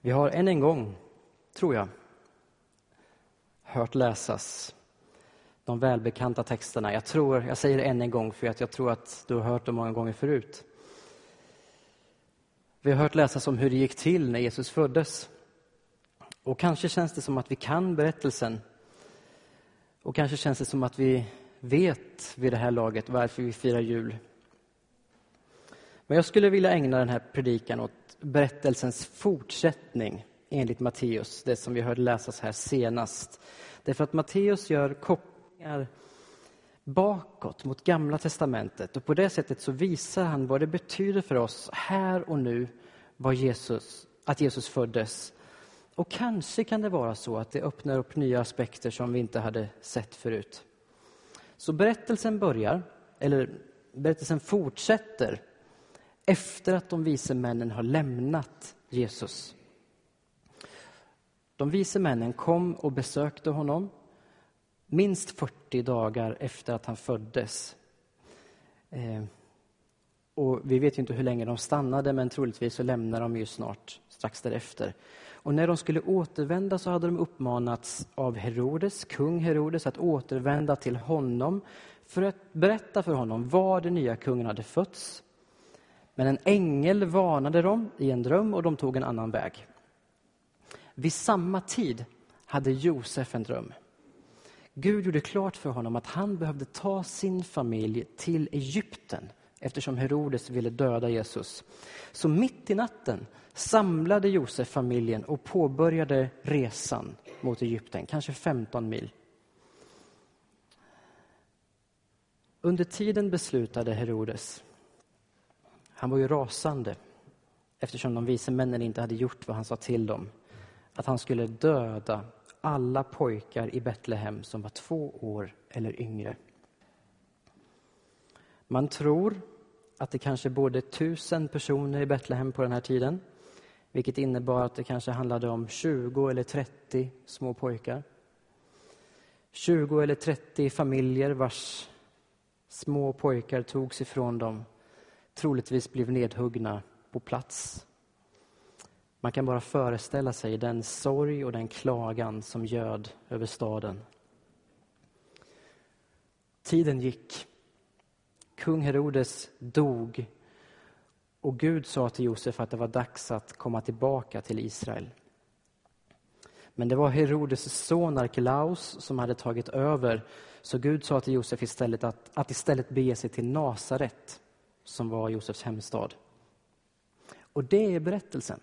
Vi har än en gång, tror jag, hört läsas de välbekanta texterna. Jag säger det än en gång för att jag tror att du har hört dem många gånger förut. Vi har hört läsas om hur det gick till när Jesus föddes. Och kanske känns det som att vi kan berättelsen. Och kanske känns det som att vi vet vid det här laget varför vi firar jul. Men jag skulle vilja ägna den här predikan åt berättelsens fortsättning enligt Matteus, det som vi hörde läsas här senast. Därför att Matteus gör kopplingar bakåt mot Gamla testamentet, och på det sättet så visar han vad det betyder för oss här och nu att Jesus föddes. Och kanske kan det vara så att det öppnar upp nya aspekter som vi inte hade sett förut. Så berättelsen fortsätter efter att de vise männen har lämnat Jesus. De vise männen kom och besökte honom minst 40 dagar efter att han föddes. Och vi vet ju inte hur länge de stannade, men troligtvis så lämnar de ju strax därefter. Och när de skulle återvända så hade de uppmanats av kung Herodes, att återvända till honom för att berätta för honom var den nya kungen hade fötts. Men en ängel varnade dem i en dröm och de tog en annan väg. Vid samma tid hade Josef en dröm. Gud gjorde klart för honom att han behövde ta sin familj till Egypten eftersom Herodes ville döda Jesus. Så mitt i natten samlade Josef familjen och påbörjade resan mot Egypten, kanske 15 mil. Under tiden beslutade Herodes, han var ju rasande eftersom de vise männen inte hade gjort vad han sa till dem, att han skulle döda alla pojkar i Betlehem som var 2 år eller yngre. Man tror att det kanske bodde 1000 personer i Betlehem på den här tiden, vilket innebar att det kanske handlade om 20 eller 30 små pojkar. 20 eller 30 familjer vars små pojkar togs ifrån dem, troligtvis blev nedhuggna på plats. Man kan bara föreställa sig den sorg och den klagan som göd över staden. Tiden gick. Kung Herodes dog. Och Gud sa till Josef att det var dags att komma tillbaka till Israel. Men det var Herodes son Arkelaus som hade tagit över. Så Gud sa till Josef istället att istället bege sig till Nasaret, som var Josefs hemstad. Och det är berättelsen.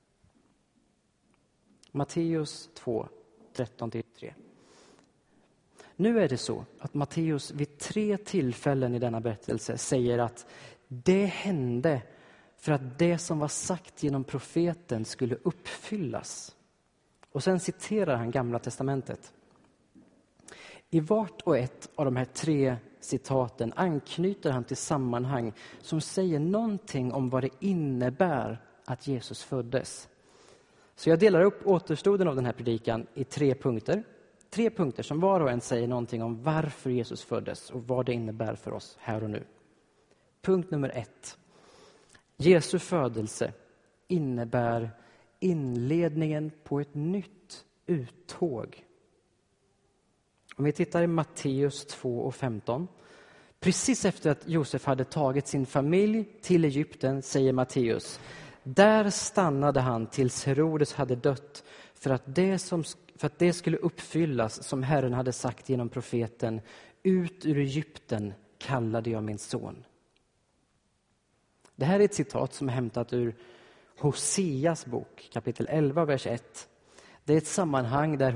Matteus 2, 13-3. Nu är det så att Matteus vid 3 tillfällen i denna berättelse säger att det hände för att det som var sagt genom profeten skulle uppfyllas. Och sen citerar han Gamla testamentet. I vart och ett av de här 3 citaten anknyter han till sammanhang som säger någonting om vad det innebär att Jesus föddes. Så jag delar upp återstoden av den här predikan i 3 punkter. 3 punkter som var och en säger någonting om varför Jesus föddes och vad det innebär för oss här och nu. Punkt nummer 1. Jesu födelse innebär inledningen på ett nytt uttåg. Om vi tittar i Matteus 2 och 15. Precis efter att Josef hade tagit sin familj till Egypten, säger Matteus: där stannade han tills Herodes hade dött, för att det skulle uppfyllas som Herren hade sagt genom profeten: ut ur Egypten kallade jag min son. Det här är ett citat som är hämtat ur Hoseas bok, kapitel 11, vers 1. Det är ett sammanhang där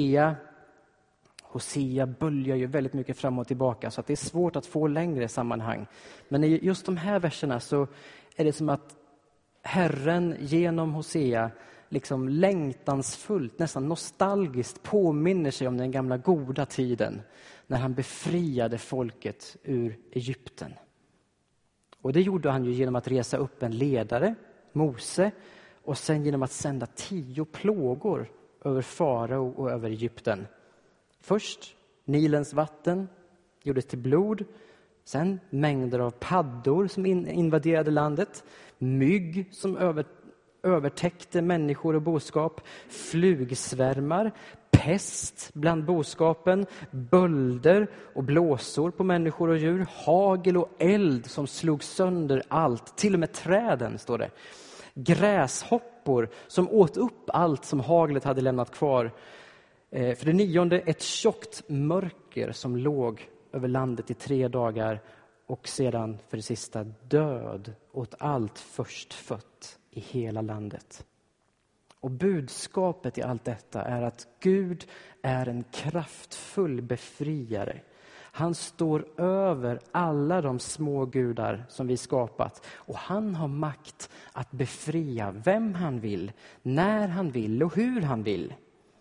Hosea böljar ju väldigt mycket fram och tillbaka, så att det är svårt att få längre sammanhang. Men i just de här verserna så är det som att Herren genom Hosea liksom längtansfullt, nästan nostalgiskt påminner sig om den gamla goda tiden när han befriade folket ur Egypten. Och det gjorde han ju genom att resa upp en ledare, Mose, och sen genom att sända 10 plågor över farao och över Egypten. Först Nilens vatten gjordes till blod, sen mängder av paddor som invaderade landet, mygg som övertäckte människor och boskap, flugsvärmar, pest bland boskapen, bölder och blåsor på människor och djur, hagel och eld som slog sönder allt, till och med träden, står det. Gräshoppor som åt upp allt som haglet hade lämnat kvar. För det 9:e, ett tjockt mörker som låg över landet i 3 dagar, och sedan för det sista död åt allt förstfött i hela landet. Och budskapet i allt detta är att Gud är en kraftfull befriare. Han står över alla de små gudar som vi skapat, och han har makt att befria vem han vill, när han vill och hur han vill.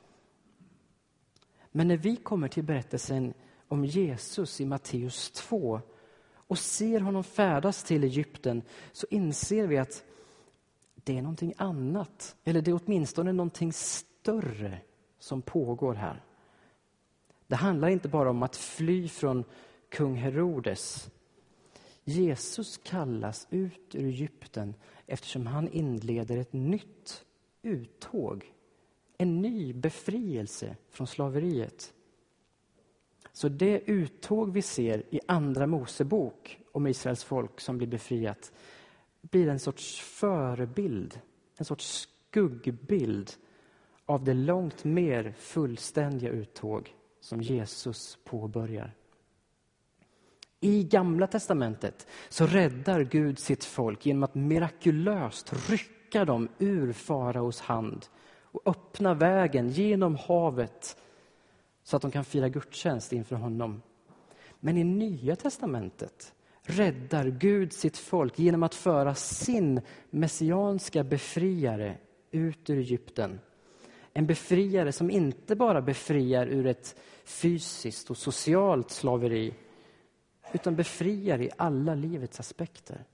Men när vi kommer till berättelsen om Jesus i Matteus 2 och ser honom färdas till Egypten, så inser vi att det är någonting annat, eller det är åtminstone någonting större som pågår här. Det handlar inte bara om att fly från kung Herodes. Jesus kallas ut ur Egypten eftersom han inleder ett nytt uttåg. En ny befrielse från slaveriet. Så det uttåg vi ser i Andra Mosebok om Israels folk som blir befriat blir en sorts förebild, en sorts skuggbild av det långt mer fullständiga uttåg som Jesus påbörjar. I Gamla testamentet så räddar Gud sitt folk genom att mirakulöst rycka dem ur faraos hand och öppna vägen genom havet så att de kan fira gudstjänst inför honom. Men i Nya testamentet räddar Gud sitt folk genom att föra sin messianska befriare ut ur Egypten. En befriare som inte bara befriar ur ett fysiskt och socialt slaveri, utan befriar i alla livets aspekter.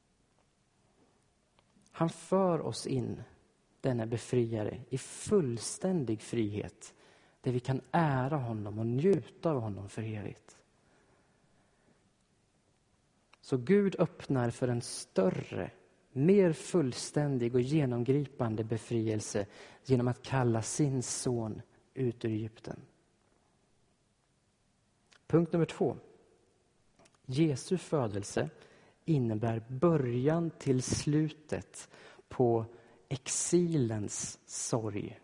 Han för oss in, denna befriare, i fullständig frihet, där vi kan ära honom och njuta av honom för evigt. Så Gud öppnar för en större, mer fullständig och genomgripande befrielse genom att kalla sin son ut ur Egypten. Punkt nummer 2. Jesu födelse innebär början till slutet på exilens sorg.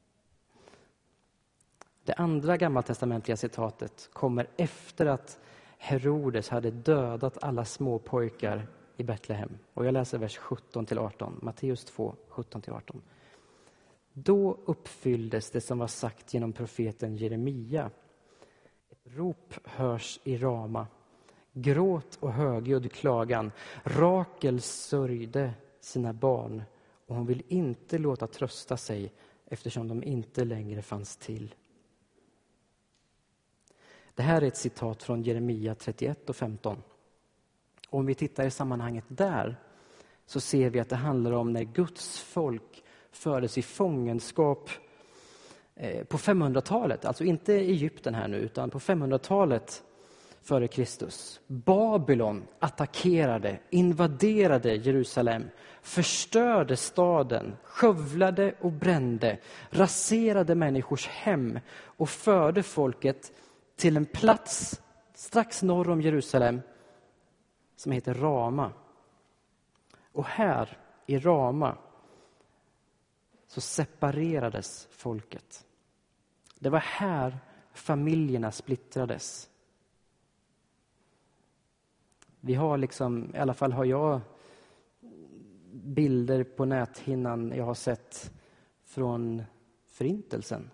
Det andra gammaltestamentliga citatet kommer efter att Herodes hade dödat alla små pojkar i Betlehem. Och jag läser vers 17-18, Matteus 2, 17-18. Då uppfylldes det som var sagt genom profeten Jeremia. Ett rop hörs i Rama, gråt och högljudd klagan. Rakel sörjde sina barn, och hon vill inte låta trösta sig eftersom de inte längre fanns till. Det här är ett citat från Jeremia 31 och 15. Och om vi tittar i sammanhanget där så ser vi att det handlar om när Guds folk fördes i fångenskap på 500-talet. Alltså inte Egypten här nu, utan på 500-talet före Kristus. Babylon attackerade, invaderade Jerusalem, förstörde staden, skövlade och brände, raserade människors hem och förde folket till en plats strax norr om Jerusalem som heter Rama. Och här i Rama så separerades folket. Det var här familjerna splittrades. Vi har liksom, i alla fall har jag bilder på näthinnan jag har sett från förintelsen.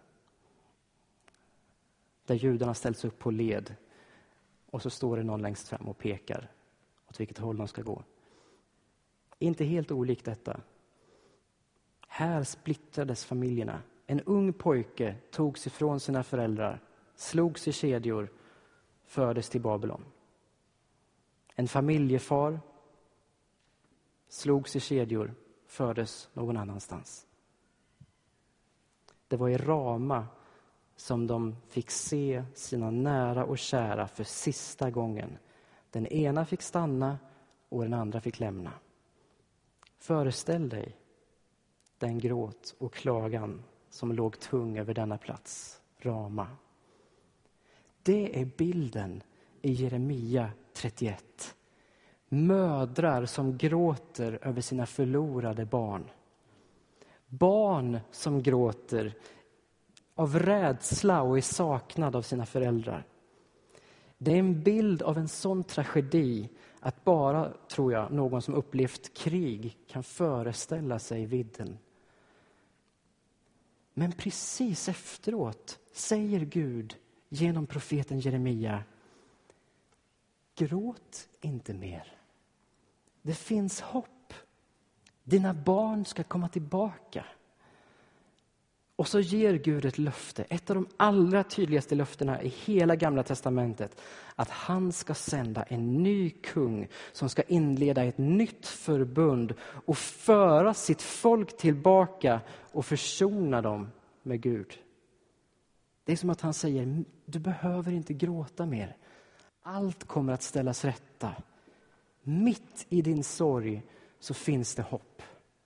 Där judarna ställs upp på led och så står det någon längst fram och pekar åt vilket håll de ska gå. Inte helt olikt detta. Här splittrades familjerna. En ung pojke togs ifrån sina föräldrar, slogs i kedjor, fördes till Babylon. En familjefar slogs i kedjor, fördes någon annanstans. Det var i Rama som de fick se sina nära och kära för sista gången. Den ena fick stanna och den andra fick lämna. Föreställ dig den gråt och klagan som låg tung över denna plats, Rama. Det är bilden i Jeremia 31. Mödrar som gråter över sina förlorade barn. Barn som gråter av rädsla och i saknad av sina föräldrar. Det är en bild av en sån tragedi att bara, tror jag, någon som upplevt krig kan föreställa sig vidden. Men precis efteråt säger Gud genom profeten Jeremia: gråt inte mer. Det finns hopp. Dina barn ska komma tillbaka. Och så ger Gud ett löfte, ett av de allra tydligaste löftena i hela Gamla testamentet, att han ska sända en ny kung som ska inleda ett nytt förbund och föra sitt folk tillbaka och försona dem med Gud. Det är som att han säger: du behöver inte gråta mer. Allt kommer att ställas rätta. Mitt i din sorg så finns det hopp.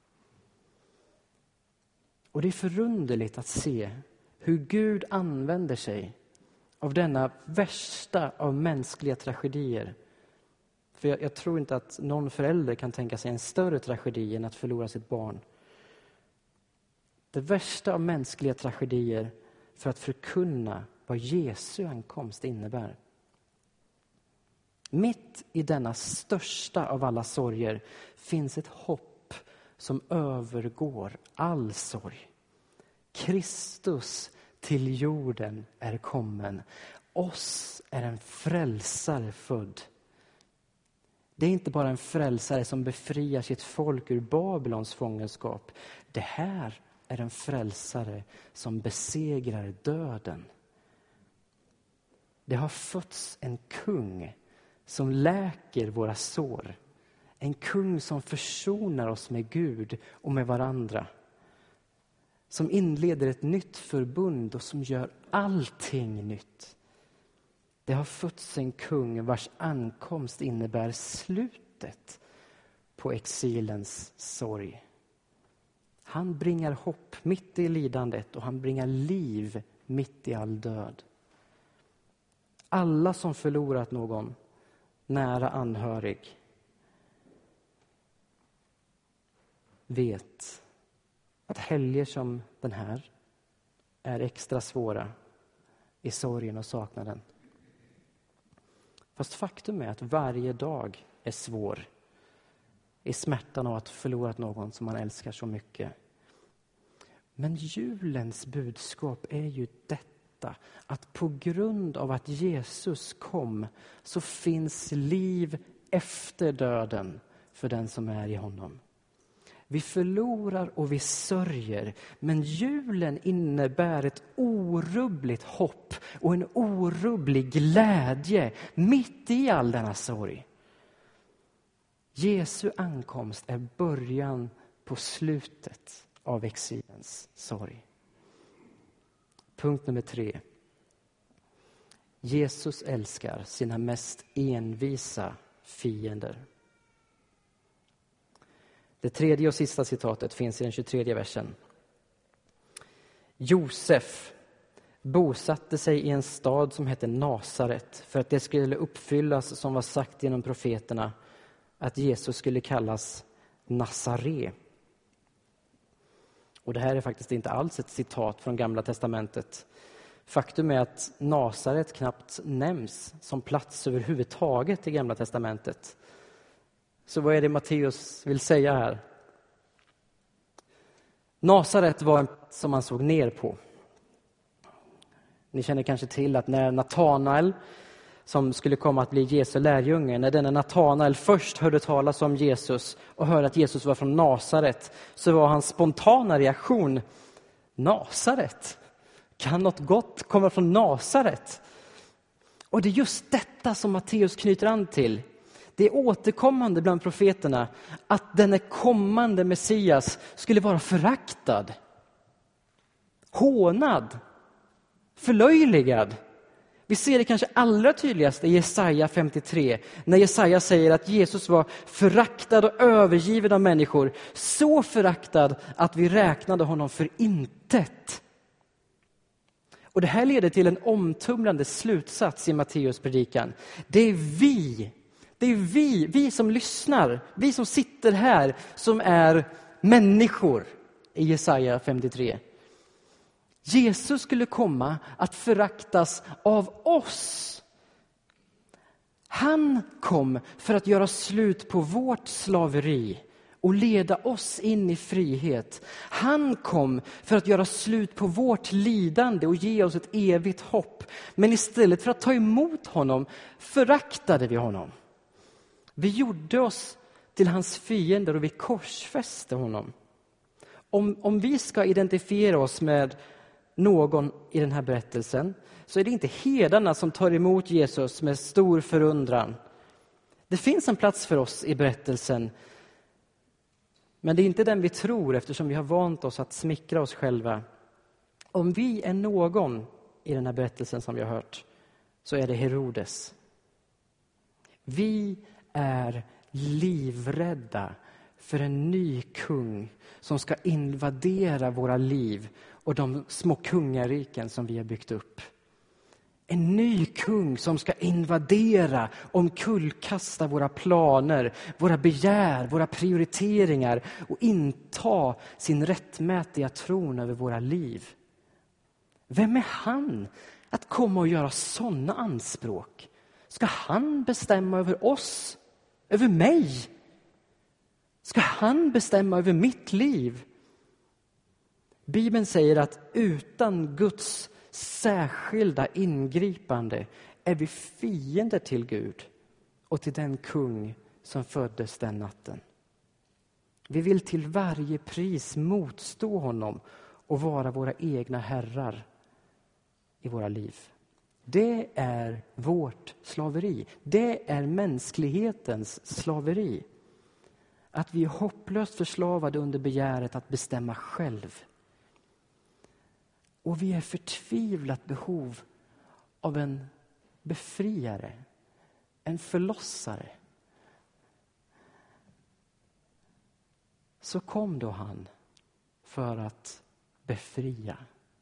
Och det är förunderligt att se hur Gud använder sig av denna värsta av mänskliga tragedier. För jag tror inte att någon förälder kan tänka sig en större tragedi än att förlora sitt barn. Det värsta av mänskliga tragedier för att förkunna vad Jesu ankomst innebär. Mitt i denna största av alla sorger finns ett hopp som övergår all sorg. Kristus till jorden är kommen. Oss är en frälsare född. Det är inte bara en frälsare som befriar sitt folk ur Babylons fångenskap. Det här är en frälsare som besegrar döden. Det har fötts en kung som läker våra sår. En kung som försonar oss med Gud och med varandra. Som inleder ett nytt förbund och som gör allting nytt. Det har fötts en kung vars ankomst innebär slutet på exilens sorg. Han bringar hopp mitt i lidandet och han bringar liv mitt i all död. Alla som förlorat någon nära anhörig vet att helger som den här är extra svåra i sorgen och saknaden. Fast faktum är att varje dag är svår i smärtan av att förlorat någon som man älskar så mycket. Men julens budskap är ju detta, att på grund av att Jesus kom så finns liv efter döden för den som är i honom. Vi förlorar och vi sörjer, men julen innebär ett orubbligt hopp och en orubblig glädje mitt i all denna sorg. Jesu ankomst är början på slutet av exilens sorg. Punkt nummer 3. Jesus älskar sina mest envisa fiender. Det tredje och sista citatet finns i den 23:e versen. Josef bosatte sig i en stad som hette Nasaret för att det skulle uppfyllas som var sagt genom profeterna att Jesus skulle kallas Nazare. Och det här är faktiskt inte alls ett citat från Gamla testamentet. Faktum är att Nasaret knappt nämns som plats överhuvudtaget i Gamla testamentet. Så vad är det Matteus vill säga här? Nasaret var en plats som man såg ner på. Ni känner kanske till att när Natanael, som skulle komma att bli Jesu lärjunge, när denna Natanael först hörde talas om Jesus och hörde att Jesus var från Nasaret, så var hans spontana reaktion: Nasaret? Kan något gott komma från Nasaret? Och det är just detta som Matteus knyter an till. Det är återkommande bland profeterna att den kommande Messias skulle vara föraktad, hånad, förlöjligad. Vi ser det kanske allra tydligast i Jesaja 53. När Jesaja säger att Jesus var föraktad och övergiven av människor. Så föraktad att vi räknade honom för intet. Och det här leder till en omtumlande slutsats i Matteus predikan. Det är vi som lyssnar, vi som sitter här, som är människor i Jesaja 53. Jesus skulle komma att föraktas av oss. Han kom för att göra slut på vårt slaveri och leda oss in i frihet. Han kom för att göra slut på vårt lidande och ge oss ett evigt hopp. Men istället för att ta emot honom föraktade vi honom. Vi gjorde oss till hans fiender och vi korsfäste honom. Om vi ska identifiera oss med någon i den här berättelsen så är det inte herdarna som tar emot Jesus med stor förundran. Det finns en plats för oss i berättelsen, men det är inte den vi tror eftersom vi har vant oss att smickra oss själva. Om vi är någon i den här berättelsen som vi har hört så är det Herodes. Vi är livrädda för en ny kung som ska invadera våra liv och de små kungariken som vi har byggt upp. En ny kung som ska invadera, omkullkasta våra planer, våra begär, våra prioriteringar och inta sin rättmätiga tron över våra liv. Vem är han att komma och göra sådana anspråk? Ska han bestämma över oss? Över mig? Ska han bestämma över mitt liv? Bibeln säger att utan Guds särskilda ingripande är vi fiender till Gud och till den kung som föddes den natten. Vi vill till varje pris motstå honom och vara våra egna herrar i våra liv. Det är vårt slaveri. Det är mänsklighetens slaveri. Att vi är hopplöst förslavade under begäret att bestämma själv. Och vi är förtvivlat behov av en befriare, en förlossare. Så kom då han för att befria.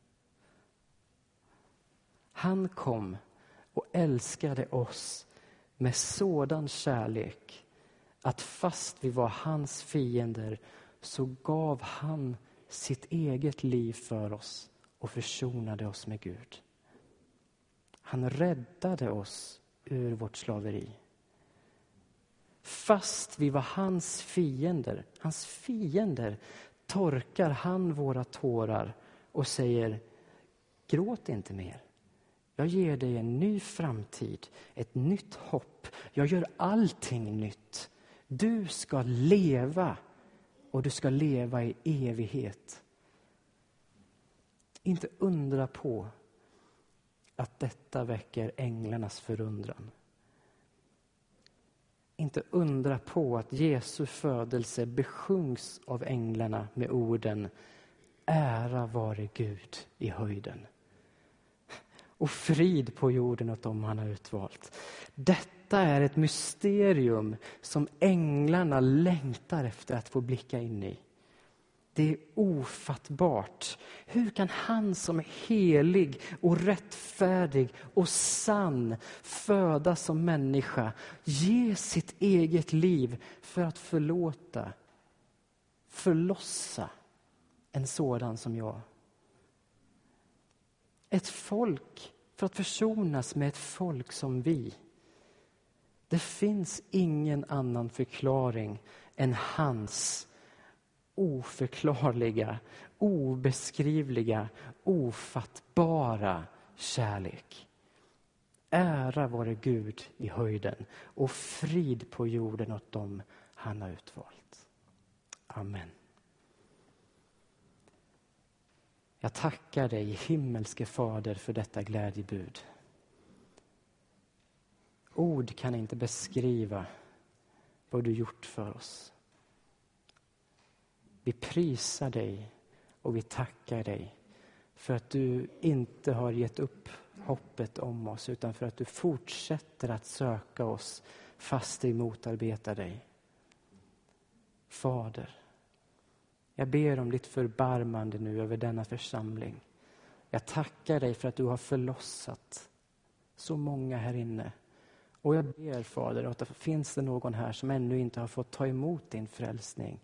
Han kom och älskade oss med sådan kärlek att fast vi var hans fiender så gav han sitt eget liv för oss och försonade oss med Gud. Han räddade oss ur vårt slaveri. Fast vi var hans fiender torkar han våra tårar och säger: gråt inte mer. Jag ger dig en ny framtid, ett nytt hopp. Jag gör allting nytt. Du ska leva och du ska leva i evighet. Inte undra på att detta väcker änglarnas förundran. Inte undra på att Jesu födelse besjungs av änglarna med orden: ära vare Gud i höjden och frid på jorden åt dem han har utvalt. Detta är ett mysterium som änglarna längtar efter att få blicka in i. Det är ofattbart. Hur kan han som är helig och rättfärdig och sann födas som människa, ge sitt eget liv för att förlossa en sådan som jag? Ett folk för att försonas med ett folk som vi. Det finns ingen annan förklaring än hans oförklarliga, obeskrivliga, ofattbara kärlek. Ära vare Gud i höjden och frid på jorden åt dem han har utvalt. Amen. Jag tackar dig, himmelske Fader, för detta glädjebud. Ord kan inte beskriva vad du gjort för oss. Vi prisar dig och vi tackar dig för att du inte har gett upp hoppet om oss, utan för att du fortsätter att söka oss fast vi motarbetar dig. Fader, jag ber om ditt förbarmande nu över denna församling. Jag tackar dig för att du har förlossat så många här inne. Och jag ber, Fader, att det finns det någon här som ännu inte har fått ta emot din frälsning.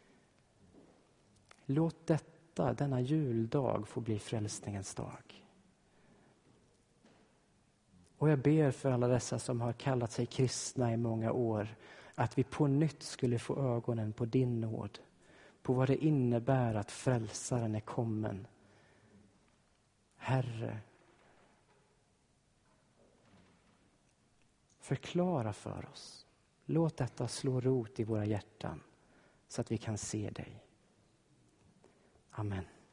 Låt denna juldag få bli frälsningens dag. Och jag ber för alla dessa som har kallat sig kristna i många år, att vi på nytt skulle få ögonen på din nåd, på vad det innebär att frälsaren är kommen. Herre, förklara för oss. Låt detta slå rot i våra hjärtan så att vi kan se dig. Amen.